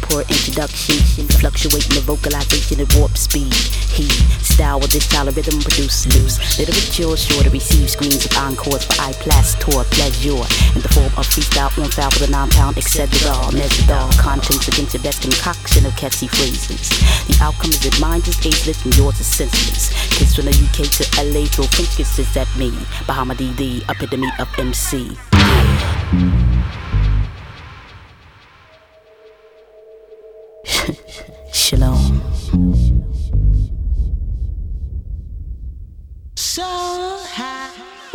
Proper introduction, fluctuating the vocalization at warp speed. He style with this style of rhythm produce loose literature, sure to receive screens of encores for iPlas tour pleasure in the form of freestyle on file for the 9-pound, etc. Measured all contents against the best concoction of catchy phrases. The outcome is that mine is ageless and yours is senseless. Kids from the UK to LA throw French kisses at me. Bahama DD, epitome of MC. Shalom. So high.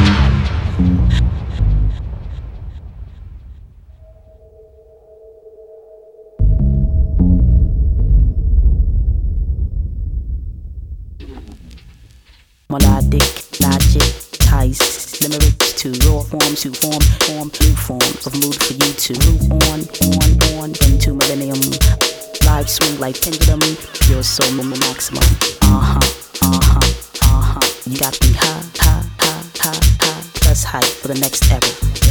Melodic, logic, ties, limericks to raw forms to form new forms of mood for you to move on into millennium. Live swing like pendulum, pure soul maximum. You got me high, plus hype for the next era.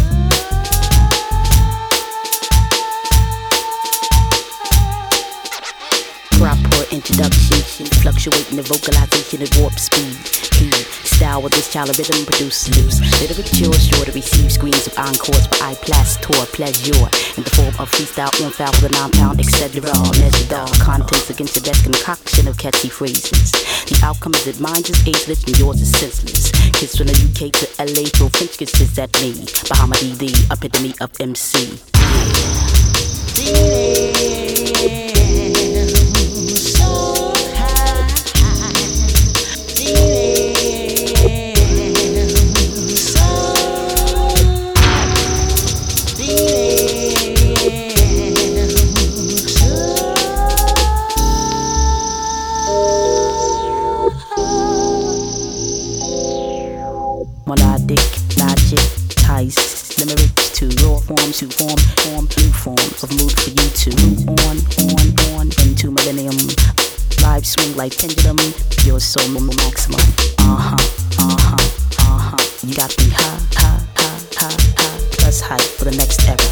Proper introduction, fluctuating the vocalization at warp speed. He style with this child of rhythm produce loose literature, sure to receive screens of encores for iPlas tour pleasure in the form of freestyle on file for the 9-pound, etc. Measured all contents against the best concoction of catchy phrases. The outcome is that mine is ageless and yours is senseless. Kids from the UK to LA throw French kisses at me. Bahama DD, epitome of MC. Melodic, logic, ties, limericks to raw forms to form new forms of mood for you to move on into millennium. Live swing like pendulum, pure soul maximum. You got me high, plus hype for the next era.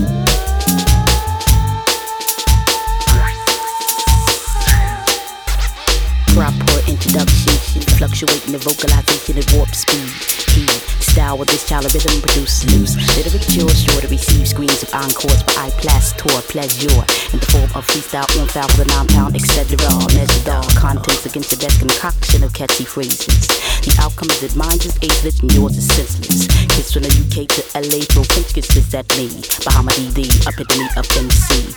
Proper introduction, fluctuating the vocalization at warp speed. He style with this child of rhythm produce loose literature, sure to receive screens of encores for iPlas tour pleasure in the form of freestyle on file for the 9-pound, etc. Measured all contents against the best concoction of catchy phrases. The outcome is that mine is ageless and yours is senseless. Kids from the UK to LA throw French kisses at me. Bahama DD, epitome of MC.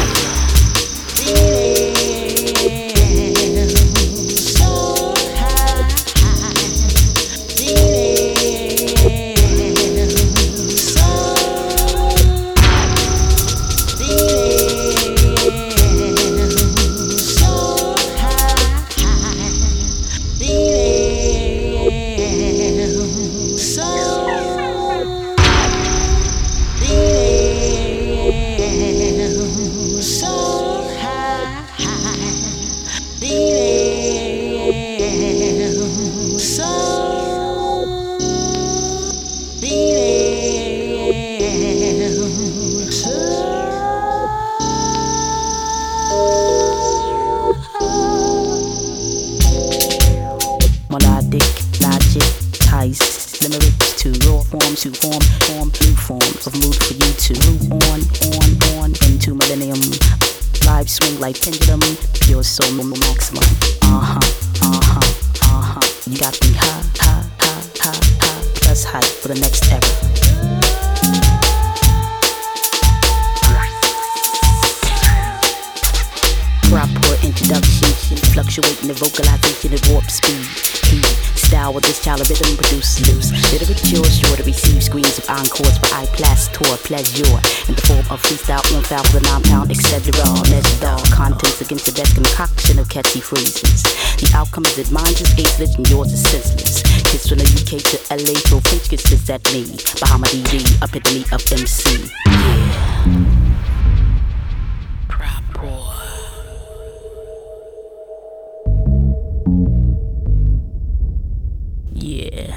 Melodic, logic, ties, limericks to raw forms to form new forms of mood for you to move on into millennium. Live swing like pendulum, pure soul maximum. You got me high, plus hype for the next era. Proper introduction, fluctuating the vocalization at warp speed. He style with this child of rhythm produce loose literature, sure to receive screens of encores for iPlas tour pleasure in the form of freestyle on file for the 9-pound, etc. Measured all contents against the best concoction of catchy phrases. The outcome is that mine is ageless and yours is senseless. Kids from the UK to LA throw French kisses at me. Bahama DD, epitome of MC. Yeah.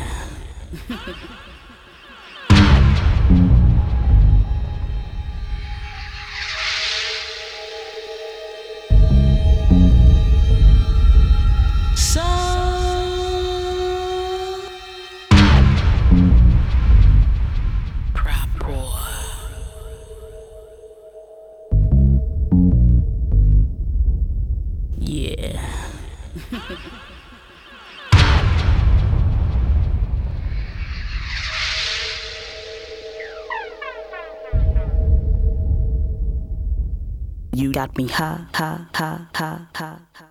You got me ha ha ha ha ha ha.